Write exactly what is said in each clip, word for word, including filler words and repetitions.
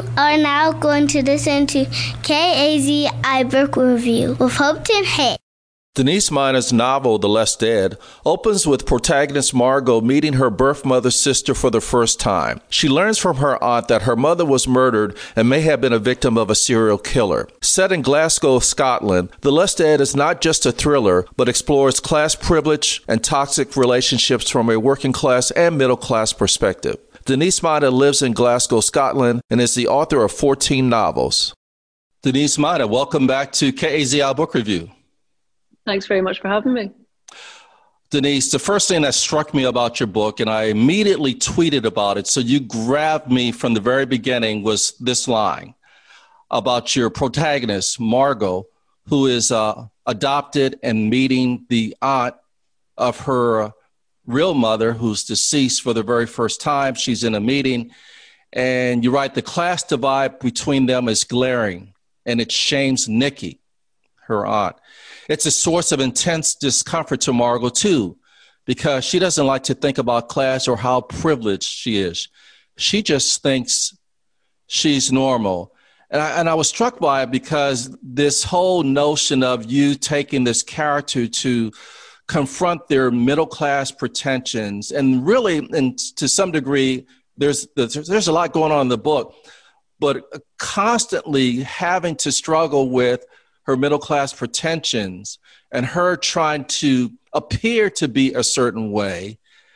are now going to listen to K A Z I Book Review with Hopeton Hay. Denise Minor's novel, The Less Dead, opens with protagonist Margot meeting her birth mother's sister for the first time. She learns from her aunt that her mother was murdered and may have been a victim of a serial killer. Set in Glasgow, Scotland, The Less Dead is not just a thriller, but explores class privilege and toxic relationships from a working class and middle class perspective. Denise Minor lives in Glasgow, Scotland, and is the author of fourteen novels. Denise Minor, welcome back to K A Z I Book Review. Thanks very much for having me. Denise, the first thing that struck me about your book, and I immediately tweeted about it, so you grabbed me from the very beginning, was this line about your protagonist, Margot, who is uh, adopted and meeting the aunt of her real mother, who's deceased for the very first time. She's in a meeting, and you write, the class divide between them is glaring, and it shames Nikki, her aunt. It's a source of intense discomfort to Margot, too, because she doesn't like to think about class or how privileged she is. She just thinks she's normal. And I, and I was struck by it because this whole notion of you taking this character to confront their middle-class pretensions, and really, and to some degree, there's, there's, there's a lot going on in the book, but constantly having to struggle with her middle-class pretensions and her trying to appear to be a certain way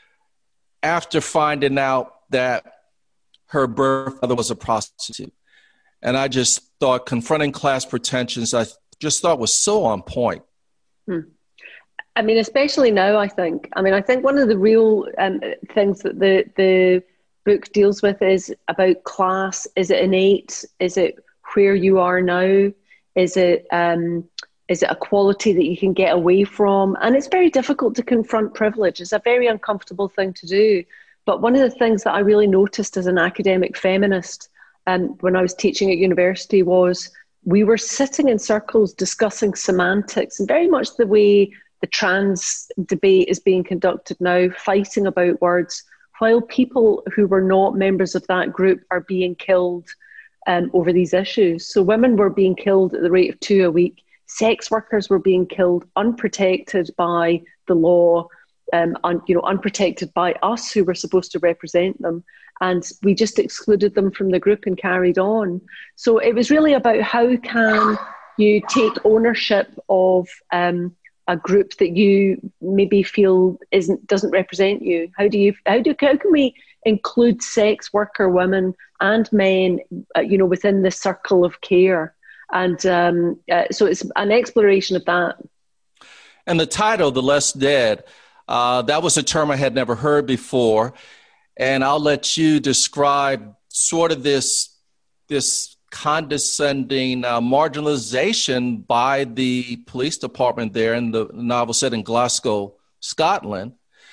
after finding out that her birth mother was a prostitute. And I just thought confronting class pretensions, I just thought was so on point. Hmm. I mean, especially now, I think. I mean, I think one of the real um, things that the, the book deals with is about class. Is it innate? Is it where you are now? Is it um, is it a quality that you can get away from? And it's very difficult to confront privilege. It's a very uncomfortable thing to do. But one of the things that I really noticed as an academic feminist um, when I was teaching at university was we were sitting in circles discussing semantics, and very much the way the trans debate is being conducted now, fighting about words, while people who were not members of that group are being killed Um, over these issues. So women were being killed at the rate of two a week. Sex workers were being killed unprotected by the law, um, un, you know, unprotected by us who were supposed to represent them. And we just excluded them from the group and carried on. So it was really about how can you take ownership of um, a group that you maybe feel isn't doesn't represent you. How do you how do how can we include sex worker women and men, uh, you know, within the circle of care? And um, uh, so it's an exploration of that. And the title, The Less Dead, uh, that was a term I had never heard before. And I'll let you describe sort of this, this condescending uh, marginalization by the police department there in the novel set in Glasgow, Scotland,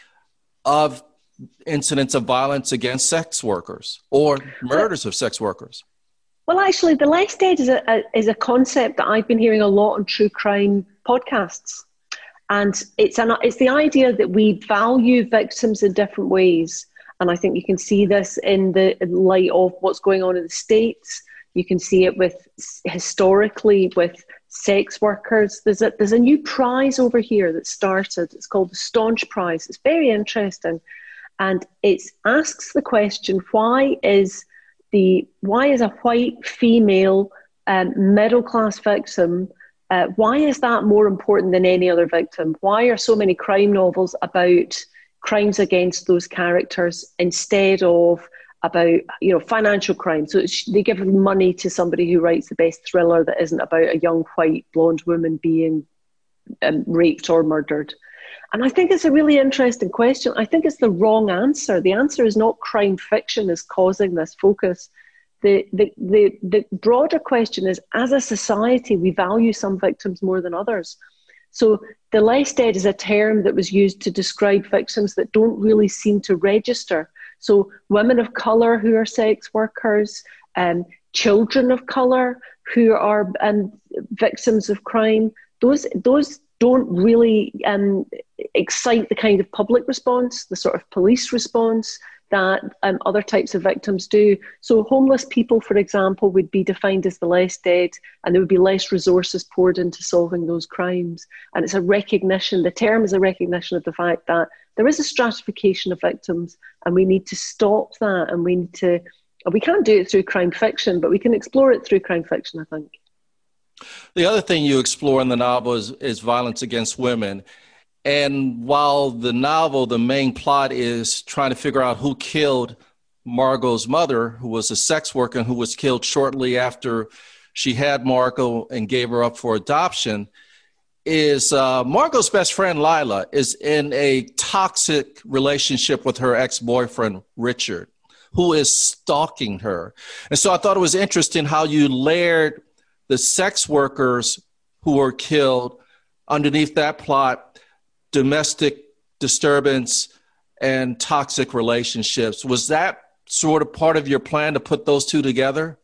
of incidents of violence against sex workers or murders of sex workers. Well, actually, The Less Dead is a, a, is a concept that I've been hearing a lot on true crime podcasts. And it's, an, it's the idea that we value victims in different ways. And I think you can see this in the in light of what's going on in the States. You can see it with historically with sex workers. There's a, there's a new prize over here that started. It's called the Staunch Prize. It's very interesting. And it asks the question, why is the why is a white female um, middle-class victim, uh, why is that more important than any other victim? Why are so many crime novels about crimes against those characters instead of about, you know, financial crime? So it's, they give money to somebody who writes the best thriller that isn't about a young white blonde woman being um, raped or murdered. And I think it's a really interesting question. I think it's the wrong answer. The answer is not crime fiction is causing this focus. The, the, the, the broader question is, as a society, we value some victims more than others. So the less dead is a term that was used to describe victims that don't really seem to register. So women of colour who are sex workers, um, children of colour who are um, victims of crime, those, those don't really um, excite the kind of public response, the sort of police response that um, other types of victims do. So homeless people, for example, would be defined as the less dead, and there would be less resources poured into solving those crimes. And it's a recognition, the term is a recognition of the fact that there is a stratification of victims, and we need to stop that, and we need to, we can't do it through crime fiction, but we can explore it through crime fiction, I think. The other thing you explore in the novel is, is violence against women. And while the novel, the main plot is trying to figure out who killed Margot's mother, who was a sex worker and who was killed shortly after she had Margot and gave her up for adoption, is uh, Margot's best friend, Lila, is in a toxic relationship with her ex-boyfriend, Richard, who is stalking her. And so I thought it was interesting how you layered the sex workers who were killed underneath that plot, domestic disturbance and toxic relationships. Was that sort of part of your plan to put those two together?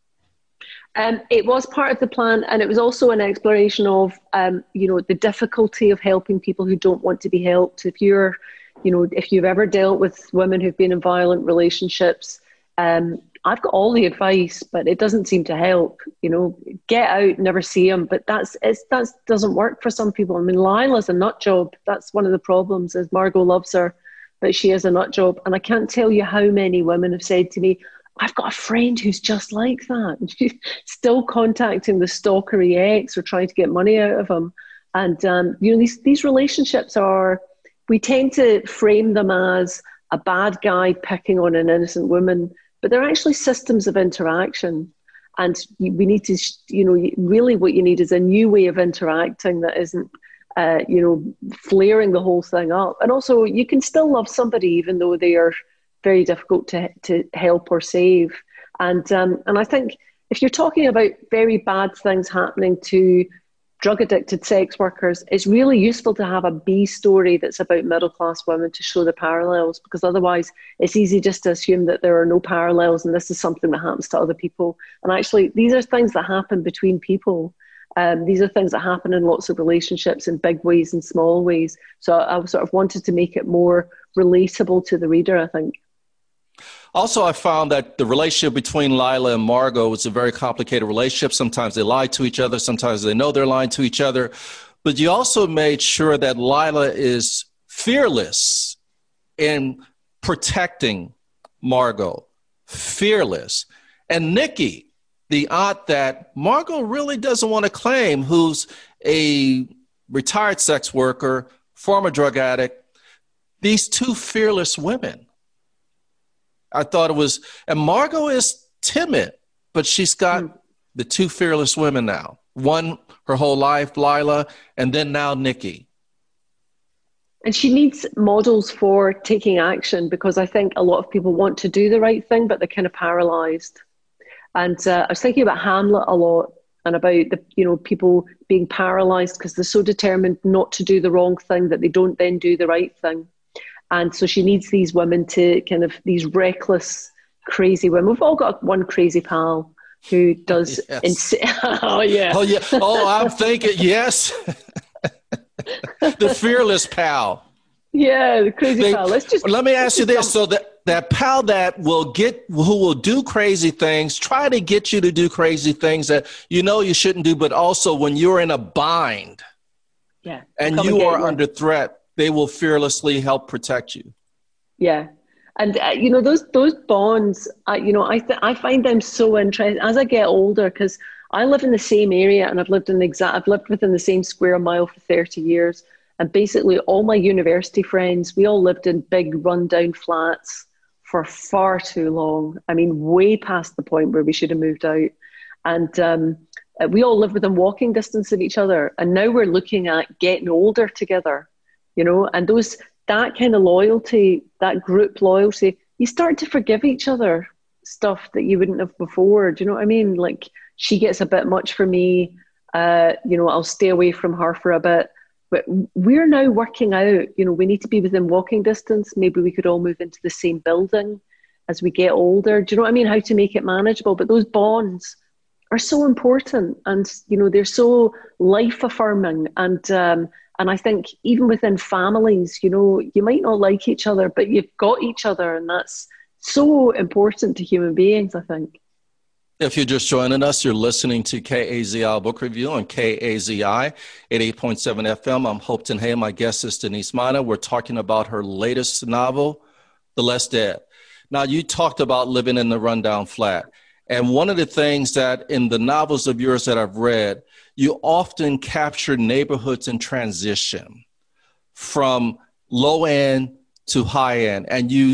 Um, it was part of the plan, and it was also an exploration of, um, you know, the difficulty of helping people who don't want to be helped. If you're, you know, if you've ever dealt with women who've been in violent relationships, um, I've got all the advice, but it doesn't seem to help. You know, get out, never see them. But that's it's that doesn't work for some people. I mean, Lila's a nut job. That's one of the problems. Is Margot loves her, but she is a nut job. And I can't tell you how many women have said to me, "I've got a friend who's just like that." And she's still contacting the stalkery ex or trying to get money out of him. And um, you know, these these relationships are. We tend to frame them as a bad guy picking on an innocent woman. But they're actually systems of interaction. And we need to, you know, really what you need is a new way of interacting that isn't, uh, you know, flaring the whole thing up. And also you can still love somebody even though they are very difficult to, to help or save. And, um, and I think if you're talking about very bad things happening to drug-addicted sex workers, it's really useful to have a B story that's about middle-class women to show the parallels, because otherwise it's easy just to assume that there are no parallels and this is something that happens to other people. And actually, these are things that happen between people. Um, these are things that happen in lots of relationships in big ways and small ways. So I sort of wanted to make it more relatable to the reader, I think. Also, I found that the relationship between Lila and Margot was a very complicated relationship. Sometimes they lie to each other. Sometimes they know they're lying to each other. But you also made sure that Lila is fearless in protecting Margot. Fearless. And Nikki, the aunt that Margot really doesn't want to claim, who's a retired sex worker, former drug addict, these two fearless women. I thought it was, and Margot is timid, but she's got mm. the two fearless women now. One, her whole life, Lila, and then now Nikki. And she needs models for taking action, because I think a lot of people want to do the right thing, but they're kind of paralyzed. And uh, I was thinking about Hamlet a lot, and about the, you know, people being paralyzed because they're so determined not to do the wrong thing that they don't then do the right thing. And so she needs these women to kind of, these reckless, crazy women. We've all got one crazy pal who does... Yes. Ins- oh, yeah. Oh, yeah. Oh, I'm thinking, yes. The fearless pal. Yeah, the crazy they, pal. Let's just... Let me ask you this. So that, that pal that will get, who will do crazy things, try to get you to do crazy things that you know you shouldn't do, but also when you're in a bind yeah, and you and are you. under threat, they will fearlessly help protect you. Yeah. And, uh, you know, those those bonds, uh, you know, I, th- I find them so interesting as I get older, because I live in the same area and I've lived in the exact, I've lived within the same square mile for thirty years. And basically all my university friends, we all lived in big rundown flats for far too long. I mean, way past the point where we should have moved out. And um, we all live within walking distance of each other. And now we're looking at getting older together. You know, and those, that kind of loyalty, that group loyalty, you start to forgive each other stuff that you wouldn't have before. Do you know what I mean? Like, she gets a bit much for me. Uh, you know, I'll stay away from her for a bit. But we're now working out, you know, we need to be within walking distance. Maybe we could all move into the same building as we get older. Do you know what I mean? How to make it manageable. But those bonds are so important. And, you know, they're so life affirming. And, um, And I think even within families, you know, you might not like each other, but you've got each other, and that's so important to human beings, I think. If you're just joining us, you're listening to K A Z I Book Review on K A Z I eighty-eight point seven F M. I'm Hopeton Hay. My guest is Denise Mina. We're talking about her latest novel, The Less Dead. Now, you talked about living in the rundown flat. And one of the things that in the novels of yours that I've read, you often capture neighborhoods in transition from low end to high end. And you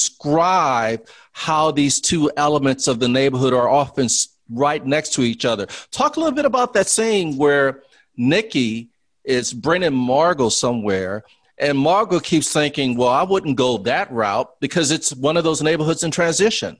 describe how these two elements of the neighborhood are often right next to each other. Talk a little bit about that scene where Nikki is bringing Margot somewhere, and Margot keeps thinking, well, I wouldn't go that route because it's one of those neighborhoods in transition.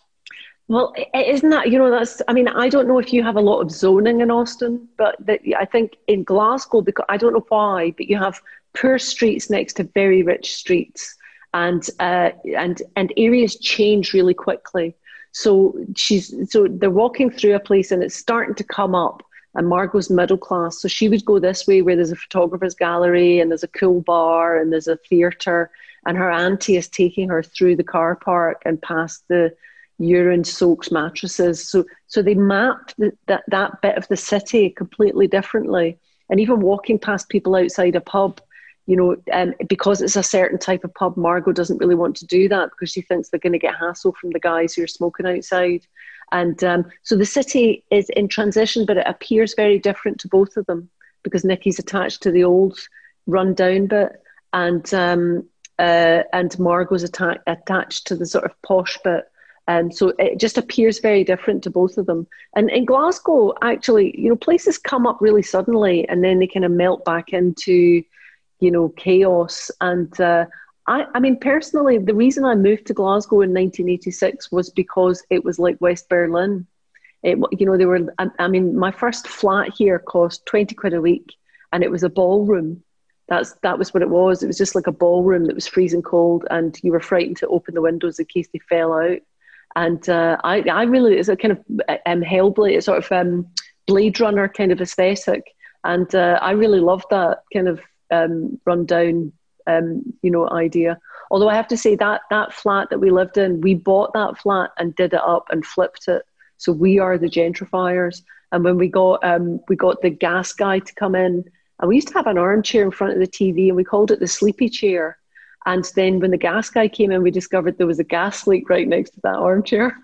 Well, isn't that, you know, that's, I mean, I don't know if you have a lot of zoning in Austin, but that, I think in Glasgow, because I don't know why, but you have poor streets next to very rich streets, and uh, and and areas change really quickly. So she's so they're walking through a place and it's starting to come up, and Margot's middle class, so she would go this way where there's a photographer's gallery and there's a cool bar and there's a theatre, and her auntie is taking her through the car park and past the urine-soaked mattresses. So so they mapped the, that that bit of the city completely differently, and even walking past people outside a pub. You know, um, because it's a certain type of pub, Margot doesn't really want to do that because she thinks they're going to get hassle from the guys who are smoking outside. And um, so the city is in transition, but it appears very different to both of them because Nikki's attached to the old run-down bit, and um, uh, and Margot's atta- attached to the sort of posh bit. And um, so it just appears very different to both of them. And in Glasgow, actually, you know, places come up really suddenly and then they kind of melt back into, you know, chaos. And uh, I, I mean, personally, the reason I moved to Glasgow in nineteen eighty-six was because it was like West Berlin. It, you know, they were, I, I mean, my first flat here cost twenty quid a week, and it was a ballroom. That's, that was what it was. It was just like a ballroom that was freezing cold, and you were frightened to open the windows in case they fell out. And uh, I, I really, it's a kind of um, Hellblade, sort of um, Blade Runner kind of aesthetic. And uh, I really loved that kind of um, rundown, um, you know, idea. Although I have to say that that flat that we lived in, we bought that flat and did it up and flipped it. So we are the gentrifiers. And when we got um, we got the gas guy to come in, and we used to have an armchair in front of the T V, and we called it the sleepy chair. And then when the gas guy came in, we discovered there was a gas leak right next to that armchair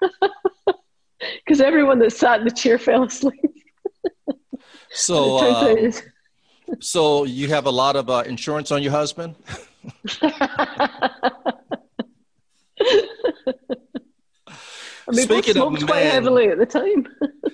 because everyone that sat in the chair fell asleep. So, uh, so you have a lot of uh, insurance on your husband? I mean, Speaking both smoked of quite men, heavily at the time.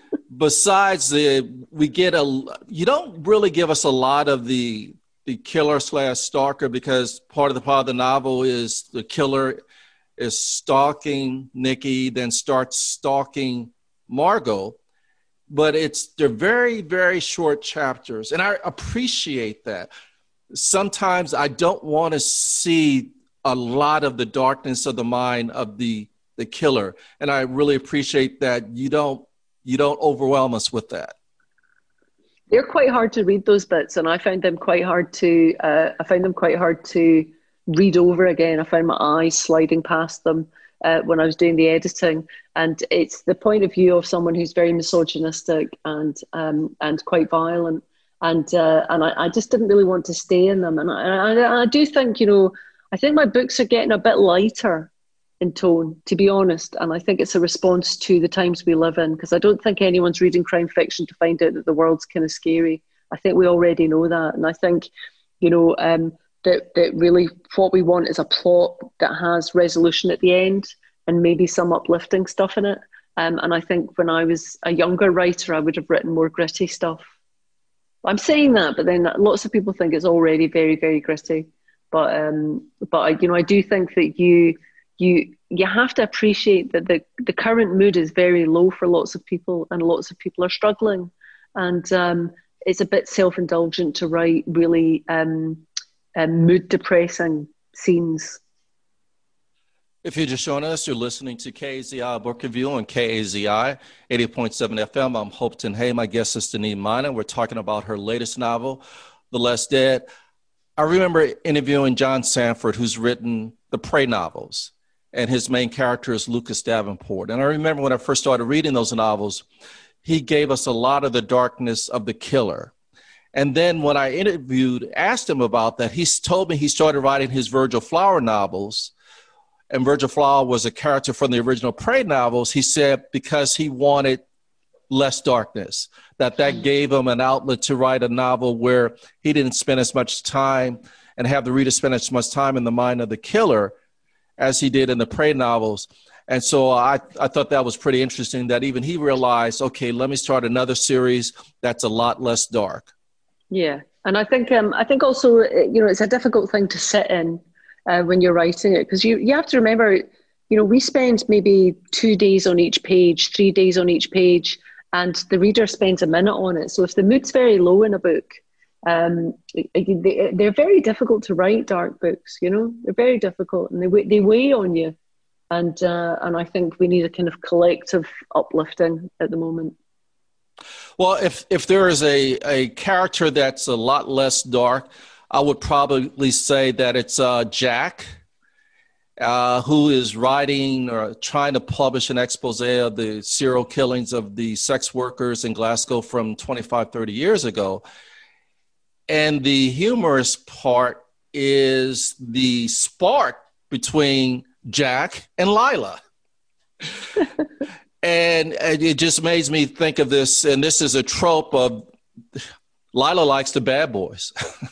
Besides the, we get a, you don't really give us a lot of the, the killer slash stalker, because part of the part of the novel is the killer is stalking Nikki, then starts stalking Margot. But it's, they're very, very short chapters. And I appreciate that. Sometimes I don't want to see a lot of the darkness of the mind of the, the killer. And I really appreciate that you don't, you don't overwhelm us with that. They're quite hard to read, those bits, and I found them quite hard to. Uh, I found them quite hard to read over again. I found my eyes sliding past them uh, when I was doing the editing, and it's the point of view of someone who's very misogynistic and um, and quite violent, and uh, and I, I just didn't really want to stay in them. And I, I, I do think, you know, I think my books are getting a bit lighter in tone, to be honest, and I think it's a response to the times we live in, because I don't think anyone's reading crime fiction to find out that the world's kind of scary. I think we already know that, and I think, you know, um, that that really what we want is a plot that has resolution at the end and maybe some uplifting stuff in it. Um, and I think when I was a younger writer, I would have written more gritty stuff. I'm saying that, but then lots of people think it's already very, very gritty. But um, but I, you know, I do think that you. You you have to appreciate that the, the current mood is very low for lots of people, and lots of people are struggling. And um, it's a bit self-indulgent to write really um, um, mood-depressing scenes. If you're just joining us, you're listening to K A Z I Book Review on K A Z I eighty point seven F M. I'm Hopeton Hay. My guest is Denise Mina. We're talking about her latest novel, The Less Dead. I remember interviewing John Sanford, who's written the Prey novels. and his main character is Lucas Davenport. And I remember when I first started reading those novels, he gave us a lot of the darkness of the killer. And then when I interviewed, asked him about that, he told me he started writing his Virgil Flower novels. And Virgil Flower was a character from the original Prey novels. He said because he wanted less darkness, that that gave him an outlet to write a novel where he didn't spend as much time and have the reader spend as much time in the mind of the killer as he did in the Prey novels. And so I, I thought that was pretty interesting that even he realized, okay, let me start another series that's a lot less dark. Yeah. And I think, um, I think also, you know, it's a difficult thing to sit in uh, when you're writing it, because you, you have to remember, you know, we spend maybe two days on each page, three days on each page, and the reader spends a minute on it. So if the mood's very low in a book, um, they, they're very difficult to write, dark books, you know, they're very difficult, and they, they weigh on you. And, uh, and I think we need a kind of collective uplifting at the moment. Well, if, if there is a, a character that's a lot less dark, I would probably say that it's uh, Jack, uh, who is writing or trying to publish an expose of the serial killings of the sex workers in Glasgow from twenty-five, thirty years ago. And the humorous part is the spark between Jack and Lila. And it just makes me think of this, and this is a trope of Lila likes the bad boys.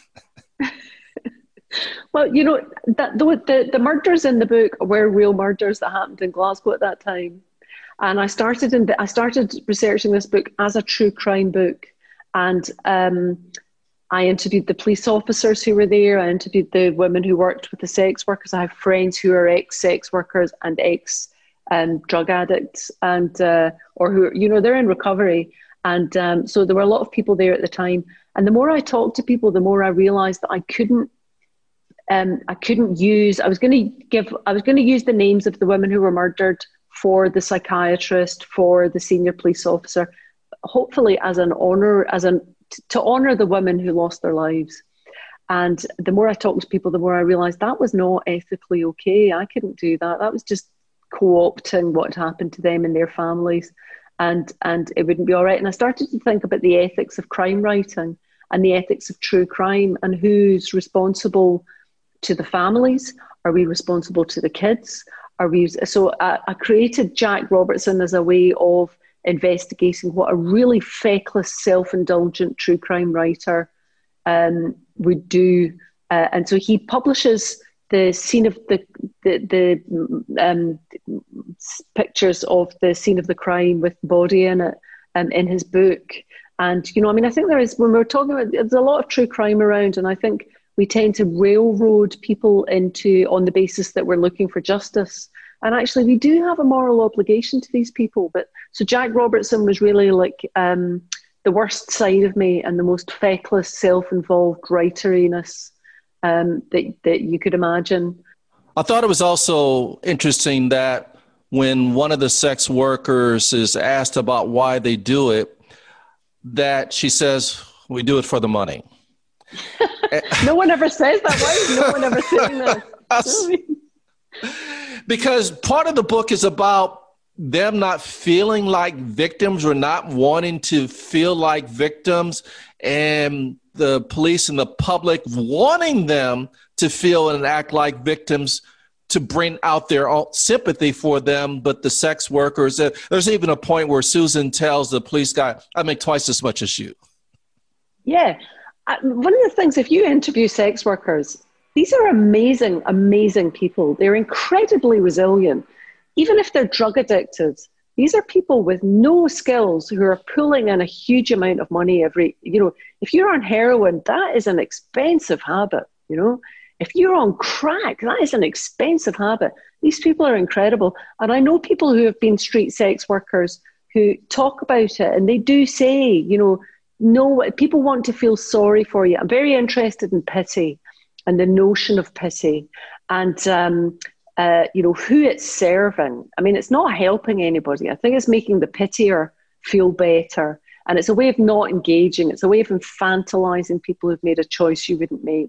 Well, you know, that, the, the, the murders in the book were real murders that happened in Glasgow at that time. And I started in the, I started researching this book as a true crime book. And um, I interviewed the police officers who were there. I interviewed the women who worked with the sex workers. I have friends who are ex-sex workers and ex um, drug addicts, and uh, or who, you know, they're in recovery. And um, so there were a lot of people there at the time. And the more I talked to people, the more I realized that I couldn't, um, I couldn't use, I was going to give, I was going to use the names of the women who were murdered for the psychiatrist, for the senior police officer, hopefully as an honor, as an, to honor the women who lost their lives. And the more I talked to people, the more I realized that was not ethically okay. I couldn't do that. That was just co-opting what happened to them and their families. And, and it wouldn't be all right. And I started to think about the ethics of crime writing and the ethics of true crime, and who's responsible to the families. Are we responsible to the kids? Are we? So I, I created Jack Robertson as a way of investigating what a really feckless, self-indulgent true crime writer um, would do. Uh, and so he publishes the scene of the the, the um, pictures of the scene of the crime with the body in it um, in his book. And, you know, I mean, I think there is, when we're talking about, there's a lot of true crime around, and I think we tend to railroad people into, on the basis that we're looking for justice. And actually, we do have a moral obligation to these people. But so Jack Robertson was really like um, the worst side of me, and the most feckless, self-involved writeriness um, that, that you could imagine. I thought it was also interesting that when one of the sex workers is asked about why they do it, that she says, we do it for the money. No one ever says that. Why is no one ever saying that? Because part of the book is about them not feeling like victims or not wanting to feel like victims, and the police and the public wanting them to feel and act like victims to bring out their own sympathy for them. But the sex workers, uh, there's even a point where Susan tells the police guy, I make twice as much as you. Yeah. Uh, one of the things, if you interview sex workers, these are amazing, amazing people. They're incredibly resilient. Even if they're drug addicted, these are people with no skills who are pulling in a huge amount of money every, you know, if you're on heroin, that is an expensive habit, you know. If you're on crack, that is an expensive habit. These people are incredible. And I know people who have been street sex workers who talk about it, and they do say, you know, no, people want to feel sorry for you. I'm very interested in pity and the notion of pity, and, um, uh, you know, who it's serving. I mean, it's not helping anybody. I think it's making the pitier feel better. And it's a way of not engaging. It's a way of infantilizing people who've made a choice you wouldn't make.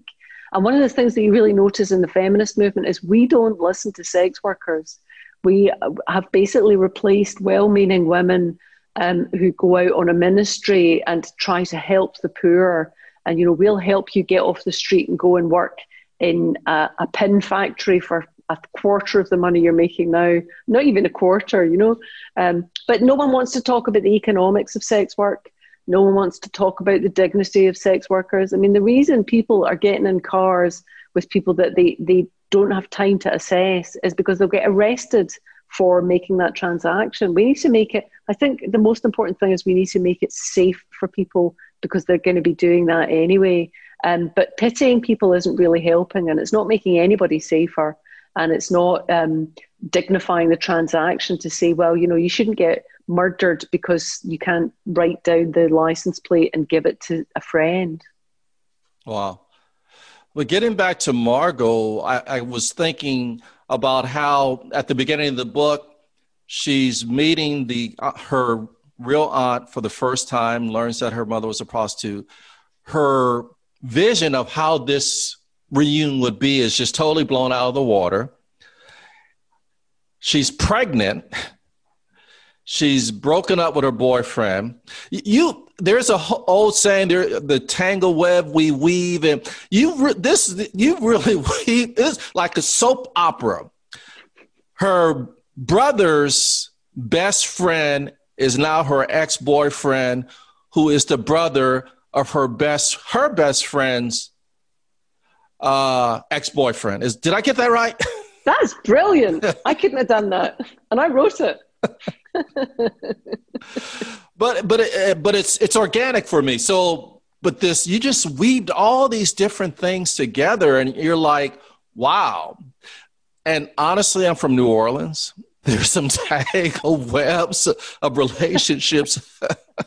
And one of the things that you really notice in the feminist movement is we don't listen to sex workers. We have basically replaced well-meaning women um, who go out on a ministry and try to help the poor. And, you know, we'll help you get off the street and go and work in a, a pin factory for a quarter of the money you're making now, not even a quarter, you know. Um, but no one wants to talk about the economics of sex work. No one wants to talk about the dignity of sex workers. I mean, the reason people are getting in cars with people that they, they don't have time to assess is because they'll get arrested for making that transaction. We need to make it, I think the most important thing is we need to make it safe for people because they're going to be doing that anyway. Um, but pitying people isn't really helping, and it's not making anybody safer, and it's not um, dignifying the transaction to say, well, you know, you shouldn't get murdered because you can't write down the license plate and give it to a friend. Wow. Well, getting back to Margot, I, I was thinking about how at the beginning of the book, she's meeting the uh, her real aunt for the first time, learns that her mother was a prostitute. Her vision of how this reunion would be is just totally blown out of the water. She's pregnant. She's broken up with her boyfriend. You, there's a whole old saying there, the tangle web we weave, and you, this, you really weave, it's like a soap opera. Her brother's best friend is now her ex-boyfriend, who is the brother of her best, her best friend's uh, ex-boyfriend. Is, did I get that right? That's brilliant. I couldn't have done that. And I wrote it. but but it, but it's it's organic for me. So, but this, you just weaved all these different things together, and you're like, wow. And honestly, I'm from New Orleans. There's some tangled webs of relationships.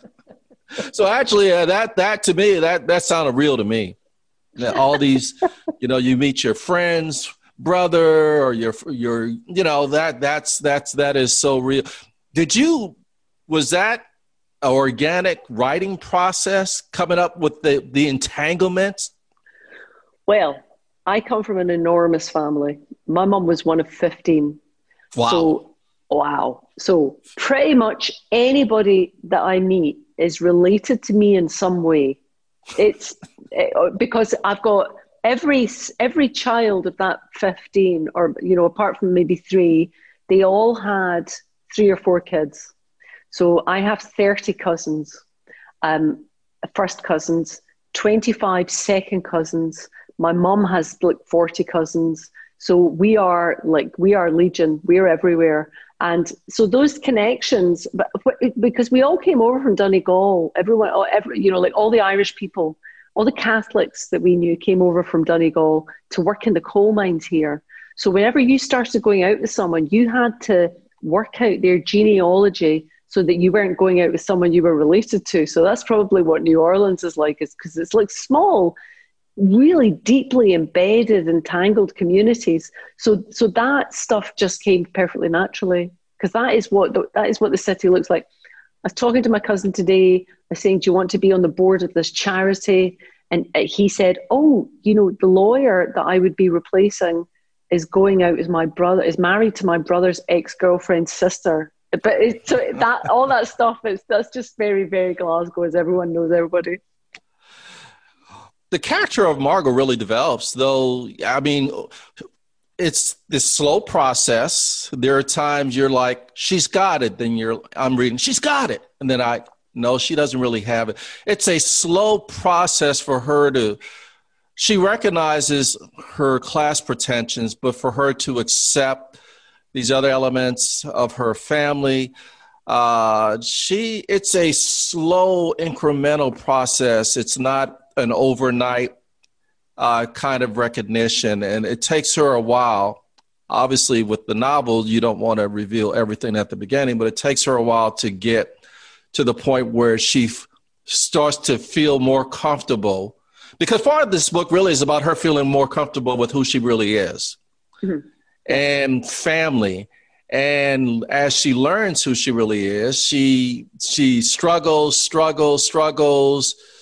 So actually, uh, that that to me, that that sounded real to me. That all these, you know, you meet your friends, brother, or your your, you know, that that's that's that is so real. Did you, was that an organic writing process coming up with the, the entanglements? Well, I come from an enormous family. My mum was one of fifteen. Wow. So, wow. So pretty much anybody that I meet is related to me in some way. It's it, because I've got every, every child of that fifteen, or, you know, apart from maybe three, they all had three or four kids. So I have thirty cousins, um, first cousins, twenty-five second cousins. My mum has like forty cousins. So we are like, we are legion, we're everywhere. And so those connections, but because we all came over from Donegal, everyone, every, you know, like all the Irish people, all the Catholics that we knew came over from Donegal to work in the coal mines here. So whenever you started going out with someone, you had to work out their genealogy so that you weren't going out with someone you were related to. So that's probably what New Orleans is like, is because it's like small, really deeply embedded, entangled communities. So so that stuff just came perfectly naturally, because that is what the, that is what the city looks like. I was talking to my cousin today. I was saying, do you want to be on the board of this charity? And he said, oh, you know, the lawyer that I would be replacing is going out as my brother, is married to my brother's ex-girlfriend's sister. But it's, so that all that stuff is that's just very, very Glasgow, as everyone knows everybody. The character of Margot really develops, though. I mean, it's this slow process. There are times you're like, she's got it. Then you're, I'm reading, she's got it. And then I, no, she doesn't really have it. It's a slow process for her to, she recognizes her class pretensions, but for her to accept these other elements of her family, uh, she, it's a slow incremental process. It's not an overnight uh, kind of recognition, and it takes her a while. Obviously, with the novel, you don't want to reveal everything at the beginning, but it takes her a while to get to the point where she f- starts to feel more comfortable, because part of this book really is about her feeling more comfortable with who she really is. Mm-hmm. And family. And as she learns who she really is, she she struggles, struggles, struggles,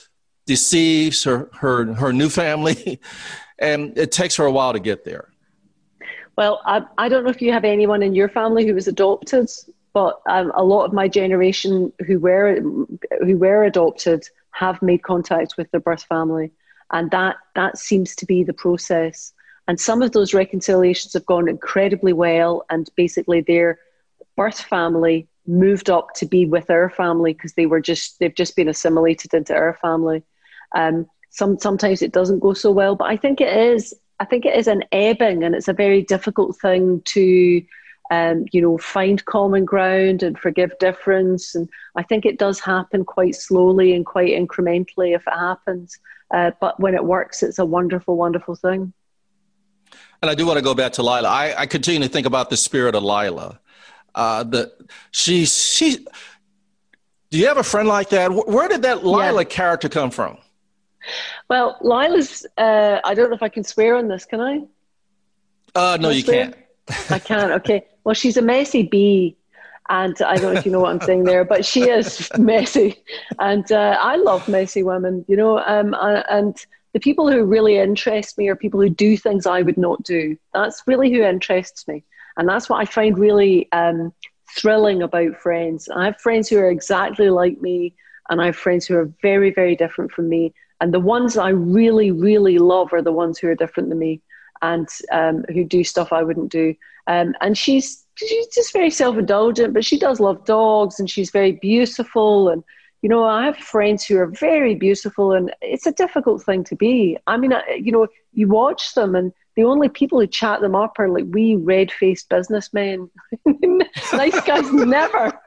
deceives her, her, her new family, and it takes her a while to get there. Well, I, I don't know if you have anyone in your family who was adopted, but um, a lot of my generation who were who were adopted have made contact with their birth family, and that that seems to be the process. And some of those reconciliations have gone incredibly well, and basically their birth family moved up to be with our family because they were just they've just been assimilated into our family. Um, some sometimes it doesn't go so well, but I think it is. I think it is an ebbing, and it's a very difficult thing to, um, you know, find common ground and forgive difference. And I think it does happen quite slowly and quite incrementally if it happens. Uh, but when it works, it's a wonderful, wonderful thing. And I do want to go back to Lila. I, I continue to think about the spirit of Lila. Uh, the she she. Do you have a friend like that? Where did that Lila yeah. character come from? Well, Lila's, uh, I don't know if I can swear on this, can I? Uh, no, you can't. I can't, okay. Well, she's a messy bee, and I don't know if you know what I'm saying there, but she is messy. And uh, I love messy women, you know, um, and the people who really interest me are people who do things I would not do. That's really who interests me. And that's what I find really um, thrilling about friends. I have friends who are exactly like me, and I have friends who are very, very different from me. And the ones I really, really love are the ones who are different than me and um, who do stuff I wouldn't do. Um, and she's she's just very self-indulgent, but she does love dogs, and she's very beautiful. And, you know, I have friends who are very beautiful, and it's a difficult thing to be. I mean, I, you know, you watch them, and the only people who chat them up are like wee red-faced businessmen. Nice guys never.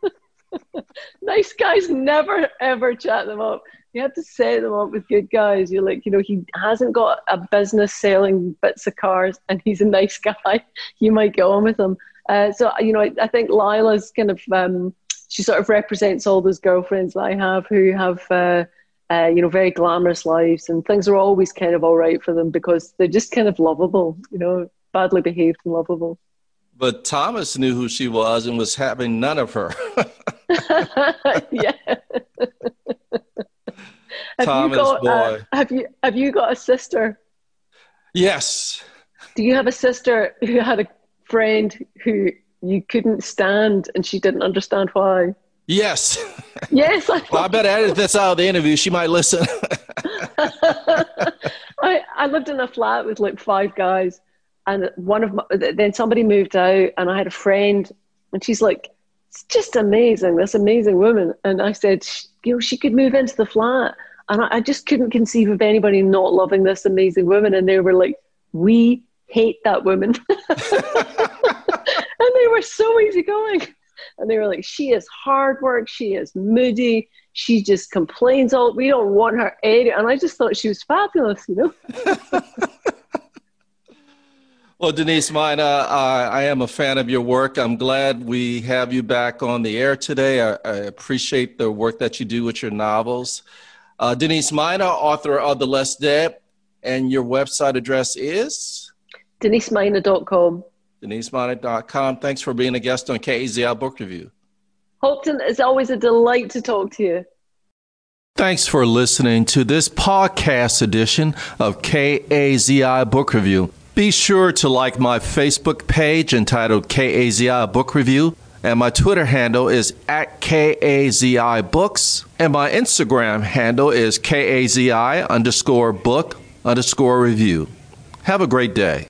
Nice guys never, ever chat them up. You have to set them up with good guys. You're like, you know, he hasn't got a business selling bits of cars and he's a nice guy. You might get on with him. Uh, so, you know, I, I think Lila's kind of, um, she sort of represents all those girlfriends that I have who have, uh, uh, you know, very glamorous lives, and things are always kind of all right for them because they're just kind of lovable, you know, badly behaved and lovable. But Thomas knew who she was and was having none of her. Yeah. Have Thomas, you got, boy. Uh, have you have you got a sister? Yes. Do you have a sister who had a friend who you couldn't stand and she didn't understand why? Yes. Yes. I, well, I better edit this out of the interview. She might listen. I, I lived in a flat with like five guys, and one of my, then somebody moved out, and I had a friend, and she's like, it's just amazing, this amazing woman. And I said, you know, she could move into the flat. And I, I just couldn't conceive of anybody not loving this amazing woman. And they were like, we hate that woman. And they were so easygoing. And they were like, she is hard work. She is moody. She just complains all, we don't want her area. And I just thought she was fabulous, you know? Well, Denise Mina, uh, I am a fan of your work. I'm glad we have you back on the air today. I, I appreciate the work that you do with your novels. Uh, Denise Mina, author of The Less Dead, and your website address is? denise mina dot com. denise mina dot com. Thanks for being a guest on K A Z I Book Review. Hopton, it's always a delight to talk to you. Thanks for listening to this podcast edition of K A Z I Book Review. Be sure to like my Facebook page entitled K A Z I Book Review, and my Twitter handle is at K A Z I Books, and my Instagram handle is K A Z I underscore book underscore review. Have a great day.